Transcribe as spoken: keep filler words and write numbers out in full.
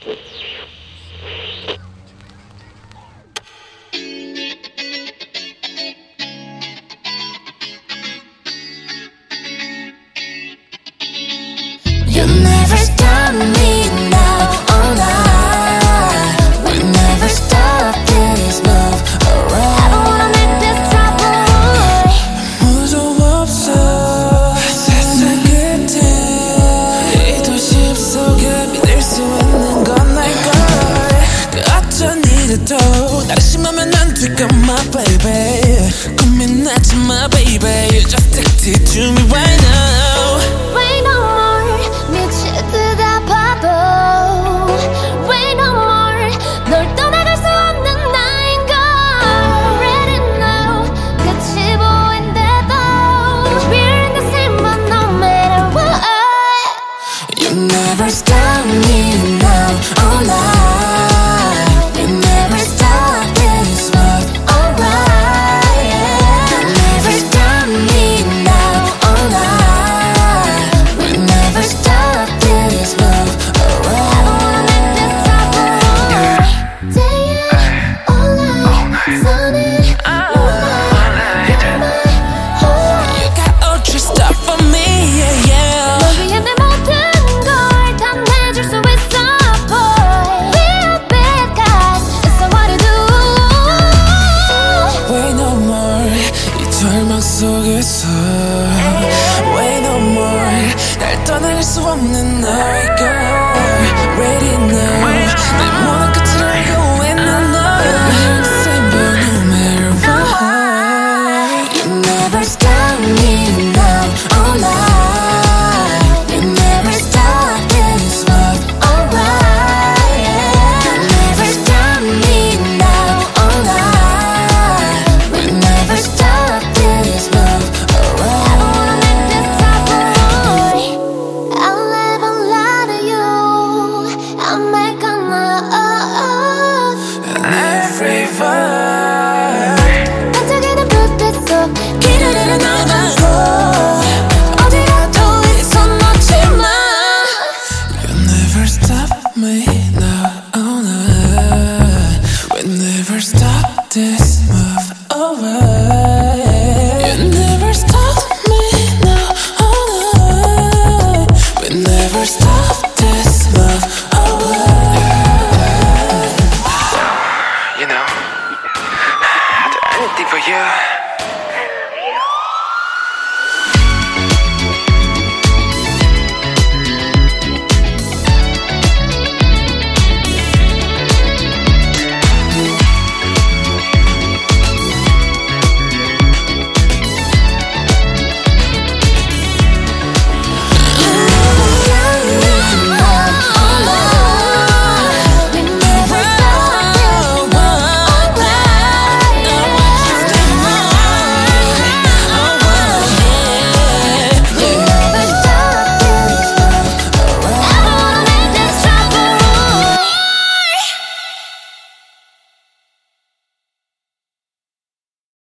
You never stop me now, all night. We never stop this move, alright. I don't wanna make this trouble. 무서워 없어 세상 끝에 이 도심 속에 믿을 수 있는 건 날걸. 그 어떤 일에도 나를 심하면 안 될 것 my baby. 고민하지 마 baby. You just stick it to me right now. Wait no more, 미칠 듯 아파도. Wait no more, 널 떠나갈 수 없는 나인걸. Already know, 끝이 보인대도. We're in the same boat no matter what. You never stop me now, all night. You never stop this love, alright. You never stop me now, all night. We never stop this love, alright. I don't wanna make this trouble. Day and all night, sunny, moonlight, you're my whole. You got ultra stuff for me, yeah, yeah. 널 위해 내 모든 걸 다 내줄 수 있어, boy. We're bad guys, it's not what you do. Wait no more 이 절망 속에서 Wait no more 날 떠나갈 수 없는 너의 girl. Ready now 내 모든 끝을 알고 있는 너. We're in the same boat no matter what. You never stop me now, all night. You never stop this love, alright. You never stop me now, all night. We never stop this love, alright. I don't wanna make this trouble. I'll never lie to you. I'll make a love. Every vibe 반짝이는 불빛 속 길을 잃어 나가고 어디라도 이 손 놓지 마. You never stop me.